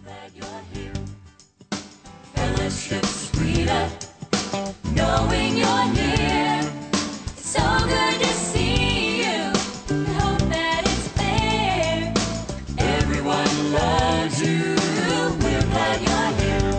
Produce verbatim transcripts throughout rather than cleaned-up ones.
Glad you're here. Fellowship sweeter, knowing you're near. It's so good to see you. We hope that it's there. Everyone loves you. We're glad you're here.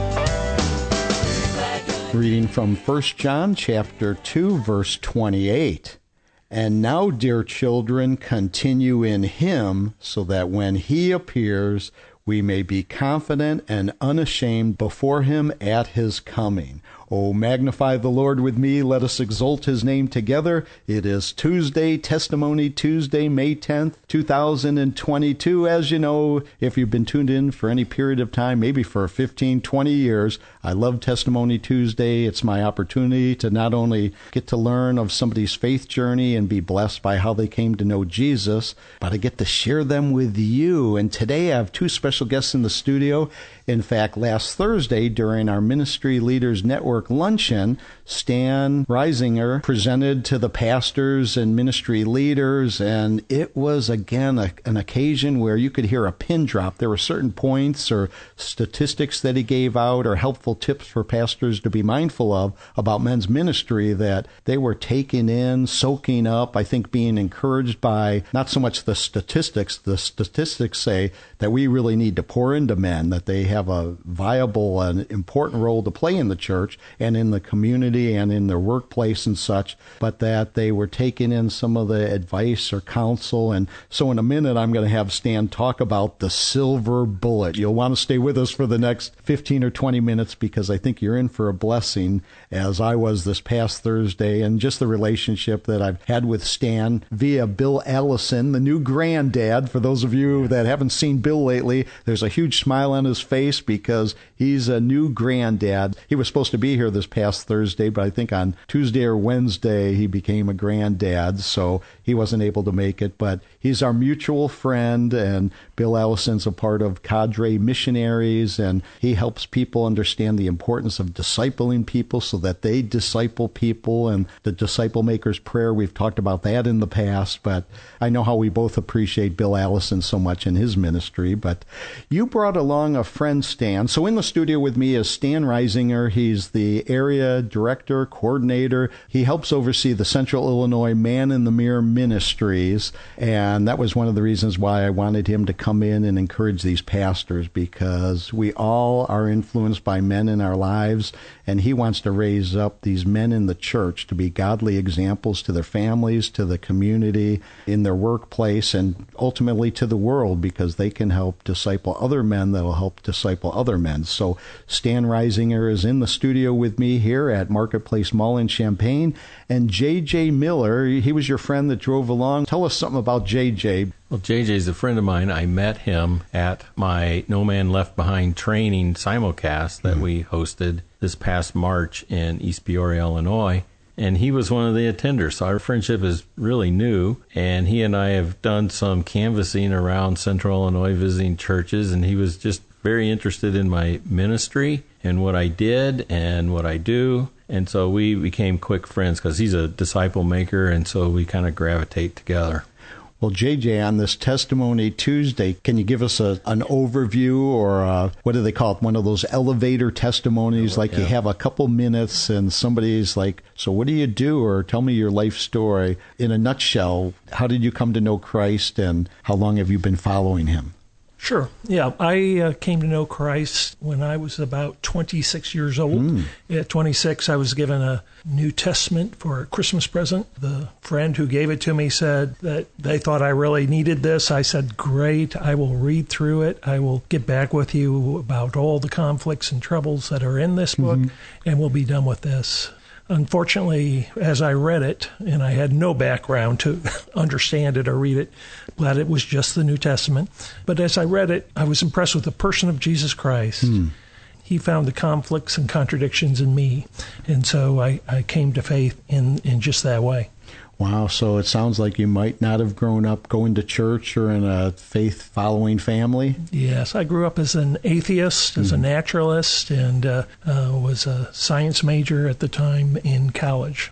We're glad you're here. Reading from First John chapter two, verse twenty-eight. And now, dear children, continue in him, so that when he appears, we may be confident and unashamed before him at his coming. Oh, magnify the Lord with me. Let us exalt his name together. It is Tuesday, Testimony Tuesday, May tenth, two thousand twenty-two. As you know, if you've been tuned in for any period of time, maybe for fifteen, twenty years, I love Testimony Tuesday. It's my opportunity to not only get to learn of somebody's faith journey and be blessed by how they came to know Jesus, but I get to share them with you. And today I have two special guests in the studio. In fact, last Thursday during our Ministry Leaders Network luncheon, Stan Reisinger presented to the pastors and ministry leaders, and it was, again, a, an occasion where you could hear a pin drop. There were certain points or statistics that he gave out or helpful tips for pastors to be mindful of about men's ministry that they were taking in, soaking up, I think being encouraged by not so much the statistics. The statistics say that we really need to pour into men, that they have a viable and important role to play in the church and in the community and in their workplace and such, but that they were taking in some of the advice or counsel. And so in a minute, I'm going to have Stan talk about the silver bullet. You'll want to stay with us for the next fifteen or twenty minutes because I think you're in for a blessing, as I was this past Thursday, and just the relationship that I've had with Stan via Bill Allison, the new granddad. For those of you that haven't seen Bill lately, there's a huge smile on his face because he's a new granddad. He was supposed to be here this past Thursday, but I think on Tuesday or Wednesday he became a granddad, so he wasn't able to make it. But he's our mutual friend, and Bill Allison's a part of Cadre Missionaries, and he helps people understand the importance of discipling people so that they disciple people, and the Disciple Maker's Prayer. We've talked about that in the past, but I know how we both appreciate Bill Allison so much in his ministry. But you brought along a friend, Stan. So in the studio with me is Stan Reisinger. He's the area director, coordinator. He helps oversee the Central Illinois Man in the Mirror Ministries, and that was one of the reasons why I wanted him to come in and encourage these pastors, because we all are influenced by men in our lives, and he wants to raise up these men in the church to be godly examples to their families, to the community, in their workplace, and ultimately to the world, because they can help disciple other men that will help disciple other men. So Stan Reisinger is in the studio with me here at Marketplace Mall in Champaign, and J J Miller, he was your friend that drove along. Tell us something about J J. Well, J J's a friend of mine. I met him at my No Man Left Behind training simulcast that mm-hmm. we hosted this past March in East Peoria, Illinois. And he was one of the attenders. So our friendship is really new. And he and I have done some canvassing around Central Illinois, visiting churches. And he was just very interested in my ministry and what I did and what I do. And so we became quick friends because he's a disciple maker. And so we kind of gravitate together. Well, J J, on this Testimony Tuesday, can you give us a, an overview, or a, what do they call it, one of those elevator testimonies, like yeah. you have a couple minutes and somebody's like, so what do you do, or tell me your life story. In a nutshell, how did you come to know Christ, and how long have you been following him? Sure. Yeah, I uh, came to know Christ when I was about twenty-six years old. Mm. At twenty-six, I was given a New Testament for a Christmas present. The friend who gave it to me said that they thought I really needed this. I said, great, I will read through it. I will get back with you about all the conflicts and troubles that are in this book, mm-hmm. and we'll be done with this. Unfortunately, as I read it, and I had no background to understand it or read it, glad it was just the New Testament. But as I read it, I was impressed with the person of Jesus Christ. Hmm. He found the conflicts and contradictions in me. And so I, I came to faith in, in just that way. Wow, so it sounds like you might not have grown up going to church or in a faith-following family? Yes, I grew up as an atheist, as mm. a naturalist, and uh, uh, was a science major at the time in college.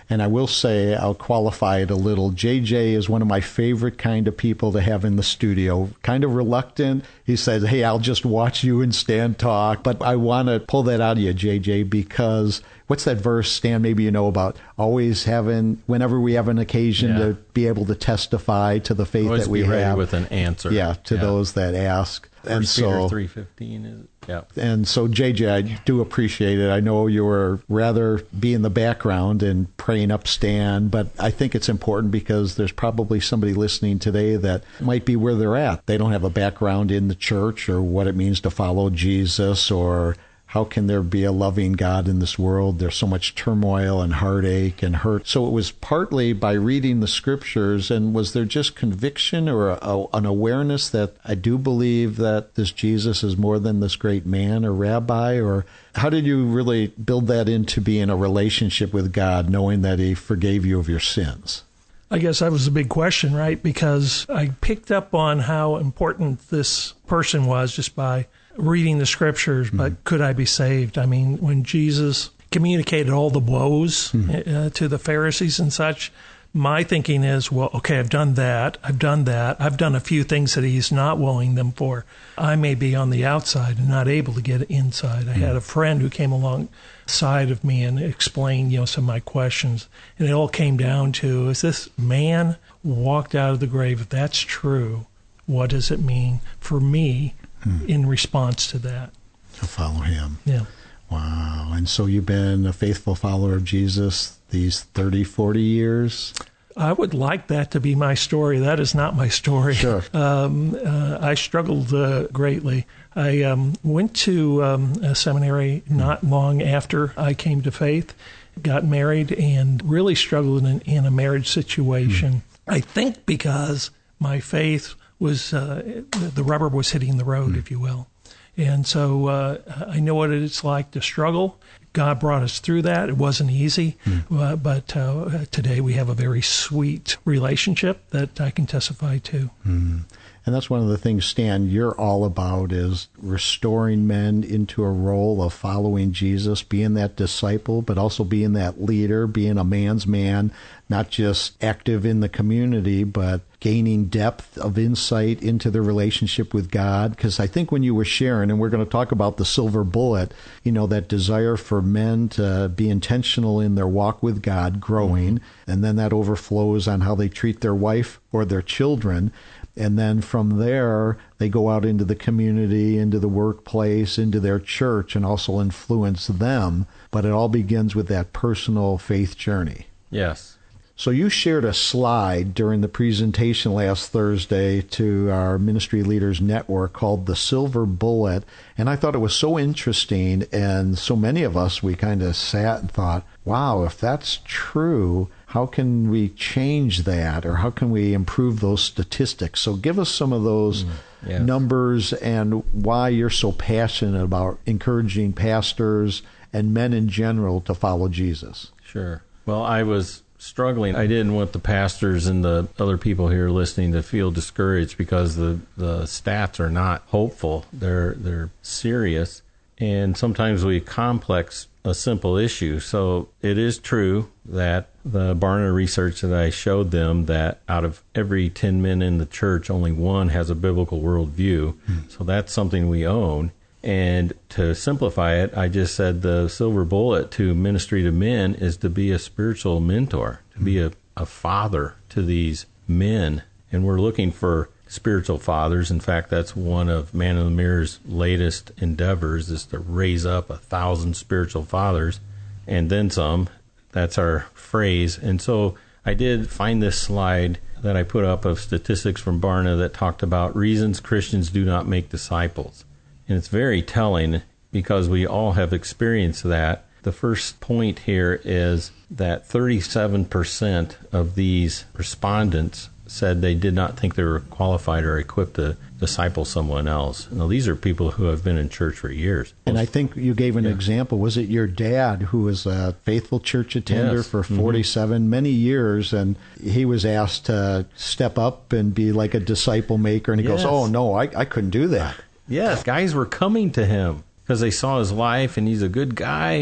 And I will say, I'll qualify it a little. J J is one of my favorite kind of people to have in the studio. Kind of reluctant. He says, hey, I'll just watch you and Stan talk. But I want to pull that out of you, J J, because what's that verse, Stan, maybe you know about, always having, whenever we have an occasion Yeah. to be able to testify to the faith Always that we be ready have. with an answer. Yeah, to those that ask. And First Peter so, three fifteen is it? Yeah. and so, J J, I do appreciate it. I know you were rather be in the background and praying up Stan, but I think it's important because there's probably somebody listening today that might be where they're at. They don't have a background in the church or what it means to follow Jesus, or how can there be a loving God in this world? There's so much turmoil and heartache and hurt. So it was partly by reading the scriptures, and was there just conviction or a, a, an awareness that I do believe that this Jesus is more than this great man or rabbi? Or how did you really build that into being a relationship with God, knowing that he forgave you of your sins? I guess that was a big question, right? Because I picked up on how important this person was just by reading the scriptures, but mm-hmm. could I be saved? I mean, when Jesus communicated all the woes mm-hmm. uh, to the Pharisees and such, my thinking is, well, okay, I've done that, I've done that, I've done a few things that he's not willing them for. I may be on the outside and not able to get inside. I mm-hmm. had a friend who came alongside of me and explained, you know, some of my questions, and it all came down to, is this man walked out of the grave? If that's true, what does it mean for me in response to that? To follow him. Yeah. Wow. And so you've been a faithful follower of Jesus these thirty, forty years? I would like that to be my story. That is not my story. Sure. Um, uh, I struggled uh, greatly. I um, went to um, a seminary not long after I came to faith, got married, and really struggled in, in a marriage situation. Mm. I think because my faith was, uh, the rubber was hitting the road, mm. if you will. And so uh, I know what it's like to struggle. God brought us through that. It wasn't easy, mm. uh, but uh, today we have a very sweet relationship that I can testify to. Mm. And that's one of the things, Stan, you're all about, is restoring men into a role of following Jesus, being that disciple, but also being that leader, being a man's man, not just active in the community, but gaining depth of insight into the relationship with God. Because I think when you were sharing, and we're going to talk about the silver bullet, you know, that desire for men to be intentional in their walk with God, growing, mm-hmm. and then that overflows on how they treat their wife or their children. And then from there, they go out into the community, into the workplace, into their church, and also influence them. But it all begins with that personal faith journey. Yes. So you shared a slide during the presentation last Thursday to our Ministry Leaders Network called The Silver Bullet. And I thought it was so interesting. And so many of us, we kind of sat and thought, wow, if that's true, how can we change that, or how can we improve those statistics? So give us some of those mm, yes. numbers and why you're so passionate about encouraging pastors and men in general to follow Jesus. Sure. Well, I was struggling. I didn't want the pastors and the other people here listening to feel discouraged because the, the stats are not hopeful. They're they're serious, and sometimes we complex a simple issue. So it is true that the Barna research that I showed them, that out of every ten men in the church, only one has a biblical worldview. Mm. So that's something we own. And to simplify it, I just said the silver bullet to ministry to men is to be a spiritual mentor, to mm. be a, a father to these men. And we're looking for spiritual fathers. In fact, that's one of Man in the Mirror's latest endeavors, is to raise up a thousand spiritual fathers and then some. That's our phrase. And so I did find this slide that I put up of statistics from Barna that talked about reasons Christians do not make disciples. And it's very telling because we all have experienced that. The first point here is that thirty-seven percent of these respondents said they did not think they were qualified or equipped to disciple someone else. Now, these are people who have been in church for years. And I think you gave an yeah. example. Was it your dad, who was a faithful church attender yes. for forty-seven, mm-hmm. many years, and he was asked to step up and be like a disciple maker, and he yes. goes, oh, no, I, I couldn't do that. Yes, guys were coming to him because they saw his life, and he's a good guy, and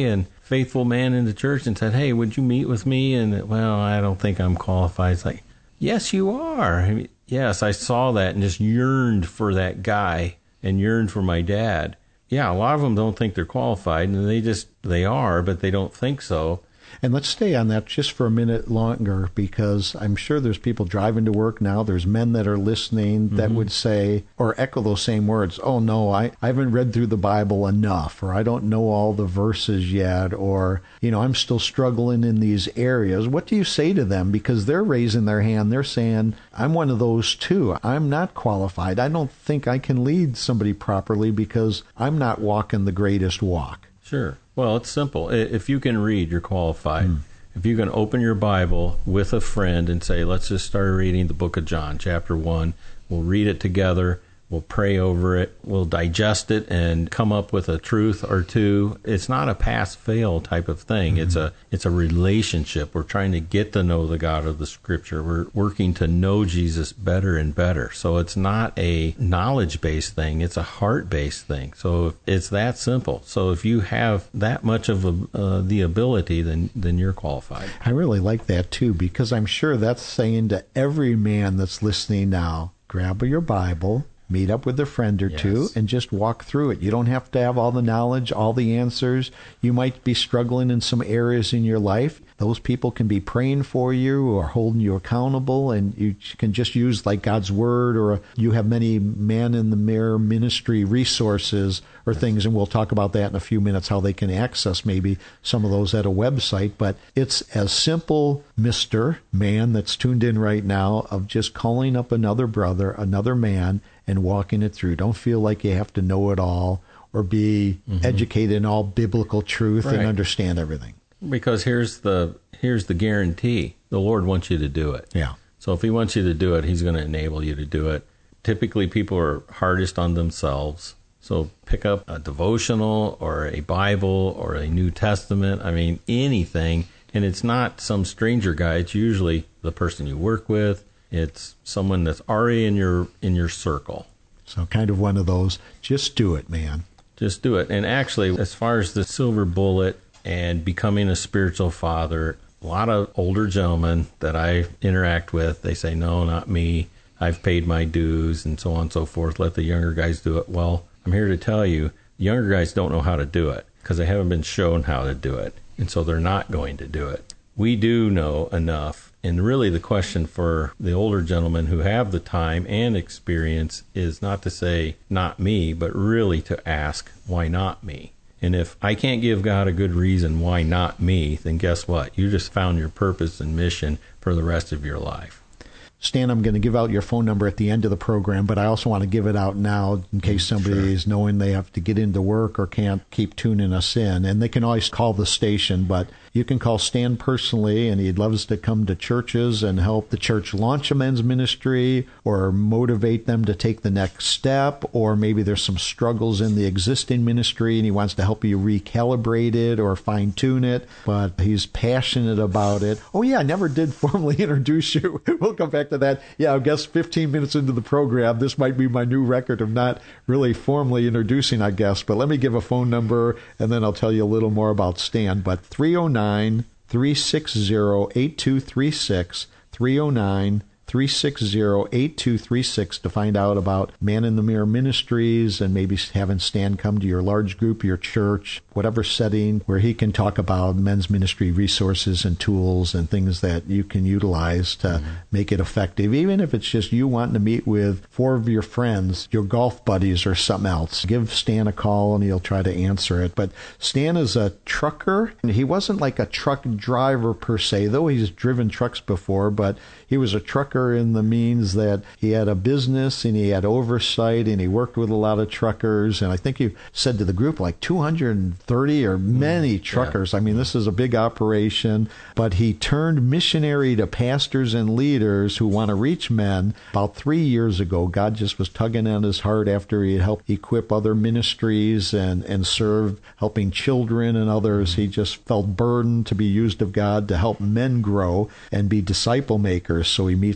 faithful man in the church and said, hey, would you meet with me? And, well, I don't think I'm qualified. It's like, yes, you are. I mean, yes, I saw that and just yearned for that guy and yearned for my dad. Yeah, a lot of them don't think they're qualified, and they just, they are, but they don't think so. And let's stay on that just for a minute longer, because I'm sure there's people driving to work now. There's men that are listening that mm-hmm. would say or echo those same words. Oh, no, I, I haven't read through the Bible enough, or I don't know all the verses yet, or, you know, I'm still struggling in these areas. What do you say to them? Because they're raising their hand. They're saying, I'm one of those too. I'm not qualified. I don't think I can lead somebody properly because I'm not walking the greatest walk. Sure. Well, it's simple. If you can read, you're qualified. Mm. If you can open your Bible with a friend and say, let's just start reading the book of John, chapter one. We'll read it together. We'll pray over it. We'll digest it and come up with a truth or two. It's not a pass-fail type of thing. Mm-hmm. It's a it's a relationship. We're trying to get to know the God of the Scripture. We're working to know Jesus better and better. So it's not a knowledge-based thing. It's a heart-based thing. So it's that simple. So if you have that much of a, uh, the ability, then then you're qualified. I really like that, too, because I'm sure that's saying to every man that's listening now, grab your Bible, meet up with a friend or yes. two, and just walk through it. You don't have to have all the knowledge, all the answers. You might be struggling in some areas in your life. Those people can be praying for you or holding you accountable, and you can just use like God's Word, or you have many Man in the Mirror ministry resources or yes. things, and we'll talk about that in a few minutes, how they can access maybe some of those at a website. But it's as simple, Mister Man that's tuned in right now, of just calling up another brother, another man, and walking it through. Don't feel like you have to know it all or be mm-hmm. educated in all biblical truth right. and understand everything. Because here's the here's the guarantee. The Lord wants you to do it. Yeah. So if he wants you to do it, he's going to enable you to do it. Typically, people are hardest on themselves. So pick up a devotional or a Bible or a New Testament. I mean, anything. And it's not some stranger guy. It's usually the person you work with. It's someone that's already in your in your circle. So kind of one of those, just do it, man. Just do it. And actually, as far as the silver bullet and becoming a spiritual father, a lot of older gentlemen that I interact with, they say, no, not me. I've paid my dues and so on and so forth. Let the younger guys do it. Well, I'm here to tell you, younger guys don't know how to do it because they haven't been shown how to do it. And so they're not going to do it. We do know enough. And really the question for the older gentlemen who have the time and experience is not to say, not me, but really to ask, why not me? And if I can't give God a good reason why not me, then guess what? You just found your purpose and mission for the rest of your life. Stan, I'm going to give out your phone number at the end of the program, but I also want to give it out now in case somebody sure. is knowing they have to get into work or can't keep tuning us in. And they can always call the station, but you can call Stan personally, and he'd love us to come to churches and help the church launch a men's ministry or motivate them to take the next step, or maybe there's some struggles in the existing ministry and he wants to help you recalibrate it or fine-tune it, but he's passionate about it. Oh, yeah, I never did formally introduce you. We'll come back to that. Yeah, I guess fifteen minutes into the program, this might be my new record of not really formally introducing, I guess. But let me give a phone number, and then I'll tell you a little more about Stan. But three oh nine, three six zero, eight two three six, three oh nine, three six zero, eight two three six to find out about Man in the Mirror Ministries and maybe having Stan come to your large group, your church, whatever setting where he can talk about men's ministry resources and tools and things that you can utilize to mm-hmm. make it effective. Even if it's just you wanting to meet with four of your friends, your golf buddies or something else, give Stan a call and he'll try to answer it. But Stan is a trucker, and he wasn't like a truck driver per se, though he's driven trucks before, but he was a trucker in the means that he had a business and he had oversight and he worked with a lot of truckers. And I think you said to the group like two hundred thirty or many truckers. Yeah. I mean, this is a big operation, but he turned missionary to pastors and leaders who want to reach men. About three years ago, God just was tugging on his heart after he had helped equip other ministries and, and served helping children and others. He just felt burdened to be used of God to help men grow and be disciple makers. So he meets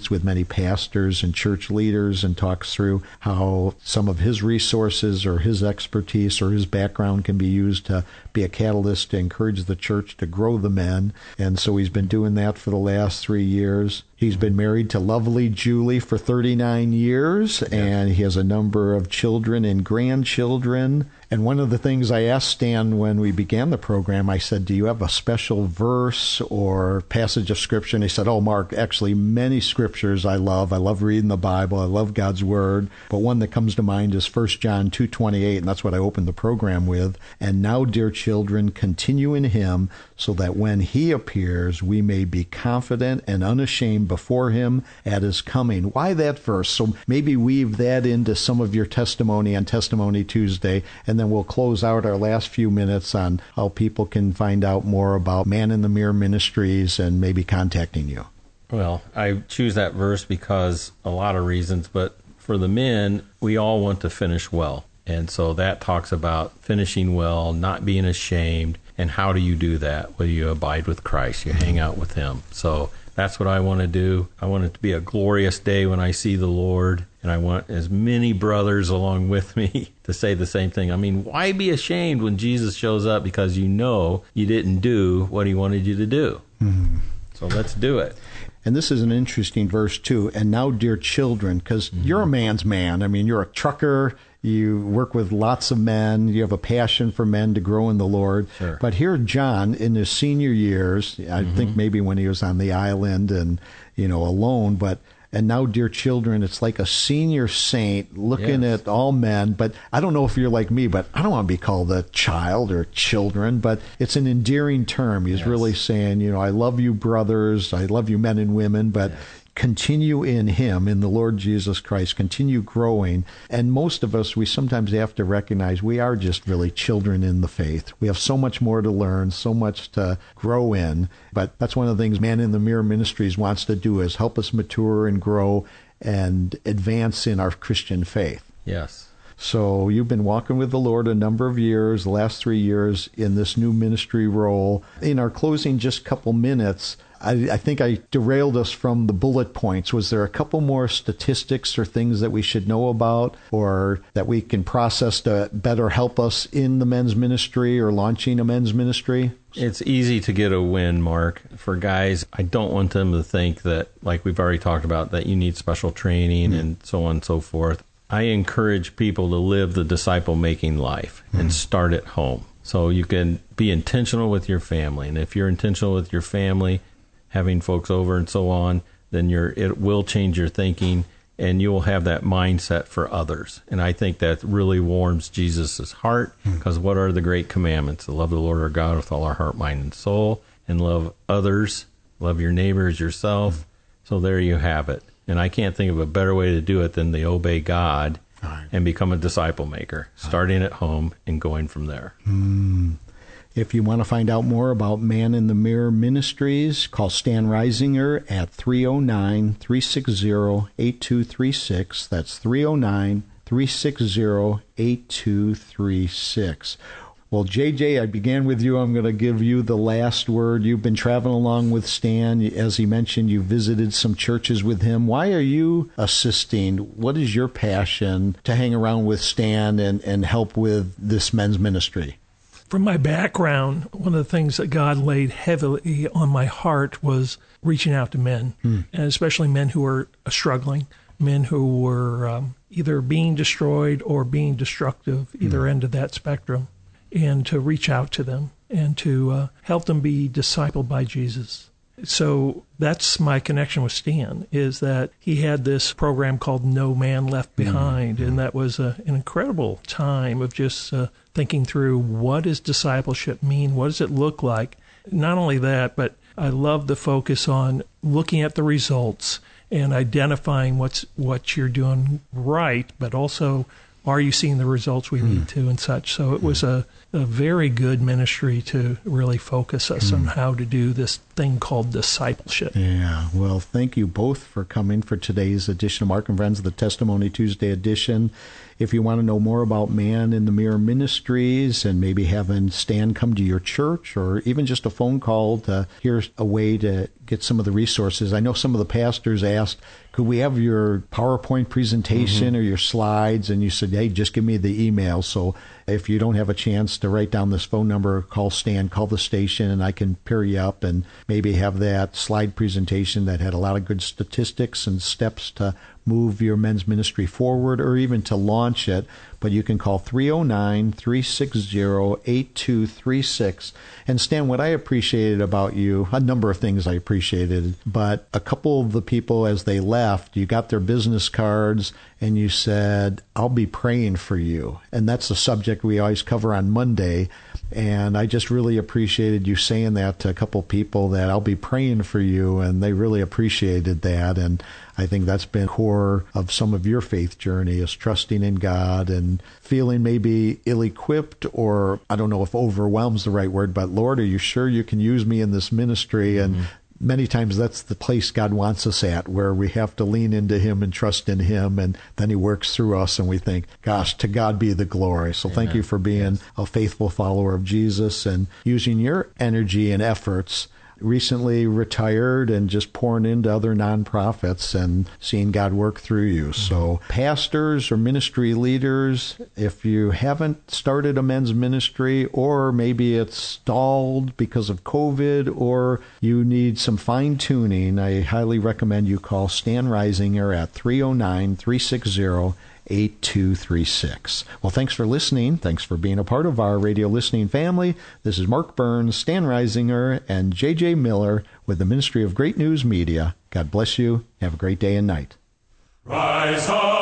meets with many pastors and church leaders and talks through how some of his resources or his expertise or his background can be used to be a catalyst to encourage the church to grow the men. And so he's been doing that for the last three years. He's been married to lovely Julie for thirty-nine years, and he has a number of children and grandchildren. And one of the things I asked Stan when we began the program, I said, do you have a special verse or passage of Scripture? And he said, oh, Mark, actually many Scriptures I love. I love reading the Bible. I love God's Word. But one that comes to mind is First John two twenty-eight, and that's what I opened the program with. And now, dear children, continue in him, so that when he appears, we may be confident and unashamed before him at his coming. Why that verse? So maybe weave that into some of your testimony on Testimony Tuesday, and then we'll close out our last few minutes on how people can find out more about Man in the Mirror Ministries and maybe contacting you. Well, I choose that verse because a lot of reasons, but for the men, we all want to finish well. And so that talks about finishing well, not being ashamed. And how do you do that? Well, you abide with Christ. You hang out with him. So that's what I want to do. I want it to be a glorious day when I see the Lord. And I want as many brothers along with me to say the same thing. I mean, why be ashamed when Jesus shows up? Because you know you didn't do what he wanted you to do. Mm-hmm. So let's do it. And this is an interesting verse, too. And now, dear children, because mm-hmm. you're a man's man. I mean, you're a trucker. You work with lots of men. You have a passion for men to grow in the Lord. Sure. But here, John, in his senior years, I mm-hmm. think maybe when he was on the island and, you know, alone, but and now, dear children, it's like a senior saint looking yes. at all men. But I don't know if you're like me, but I don't want to be called a child or children, but it's an endearing term. He's yes. really saying, you know, I love you, brothers. I love you, men and women, but yes. continue in him, in the Lord Jesus Christ. Continue growing. And most of us, we sometimes have to recognize we are just really children in the faith. We have so much more to learn, so much to grow in. But that's one of the things Man in the Mirror Ministries wants to do, is help us mature and grow and advance in our Christian faith. Yes. So you've been walking with the Lord a number of years, the last three years in this new ministry role. In our closing just couple minutes, I, I think I derailed us from the bullet points. Was there a couple more statistics or things that we should know about or that we can process to better help us in the men's ministry or launching a men's ministry? It's easy to get a win, Mark. For guys, I don't want them to think that, like we've already talked about, that you need special training mm. and so on and so forth. I encourage people to live the disciple-making life mm. and start at home. So you can be intentional with your family. And if you're intentional with your family, having folks over and so on, then you're, it will change your thinking and you'll have that mindset for others. And I think that really warms Jesus' heart, because mm. what are the great commandments? To love the Lord our God with all our heart, mind, and soul, and love others, love your neighbor as yourself. Mm. So there you have it. And I can't think of a better way to do it than to obey God right. and become a disciple maker, starting at home and going from there. Mm. If you want to find out more about Man in the Mirror Ministries, call Stan Reisinger at three oh nine, three six zero, eight two three six. That's three oh nine, three six zero, eight two three six. Well, J J, I began with you. I'm going to give you the last word. You've been traveling along with Stan. As he mentioned, you visited some churches with him. Why are you assisting? What is your passion to hang around with Stan and, and help with this men's ministry? From my background, one of the things that God laid heavily on my heart was reaching out to men, hmm. and especially men who are struggling, men who were um, either being destroyed or being destructive, either hmm. end of that spectrum, and to reach out to them and to uh, help them be discipled by Jesus. So that's my connection with Stan, is that he had this program called No Man Left Behind, mm-hmm. and that was a, an incredible time of just uh, thinking through, what does discipleship mean? What does it look like? Not only that, but I love the focus on looking at the results and identifying what's what you're doing right, but also, are you seeing the results we mm. need to and such? So it was a, a very good ministry to really focus us mm. on how to do this thing called discipleship. Yeah, well, thank you both for coming for today's edition of Mark and Friends, the Testimony Tuesday edition. if you want to know more about Man in the Mirror Ministries and maybe having Stan come to your church, or even just a phone call to hear a way to get some of the resources. I know some of the pastors asked, could we have your PowerPoint presentation mm-hmm. or your slides? And you said, hey, just give me the email. So if you don't have a chance to write down this phone number, call Stan, call the station, and I can pair you up and maybe have that slide presentation that had a lot of good statistics and steps to move your men's ministry forward or even to launch it. But you can call three oh nine, three six zero, eight two three six. And Stan, what I appreciated about you, a number of things I appreciated, but a couple of the people as they left, you got their business cards and you said, I'll be praying for you. And that's a subject we always cover on Monday. And I just really appreciated you saying that to a couple people, that I'll be praying for you, and they really appreciated that. And I think that's been core of some of your faith journey, is trusting in God and feeling maybe ill-equipped, or I don't know if overwhelmed's the right word, but Lord, are you sure you can use me in this ministry? And mm-hmm. many times that's the place God wants us at, where we have to lean into Him and trust in Him, and then He works through us, and we think, gosh, to God be the glory. So Amen. Thank you for being yes. a faithful follower of Jesus and using your energy and efforts. Recently retired and just pouring into other nonprofits and seeing God work through you. Mm-hmm. So pastors or ministry leaders, if you haven't started a men's ministry, or maybe it's stalled because of COVID, or you need some fine-tuning, I highly recommend you call Stan Reisinger at three oh nine, three six zero, eight two three six. Well, thanks for listening. Thanks for being a part of our radio listening family. This is Mark Burns, Stan Reisinger, and J J Miller with the Ministry of Great News Media. God bless you. Have a great day and night. Rise up.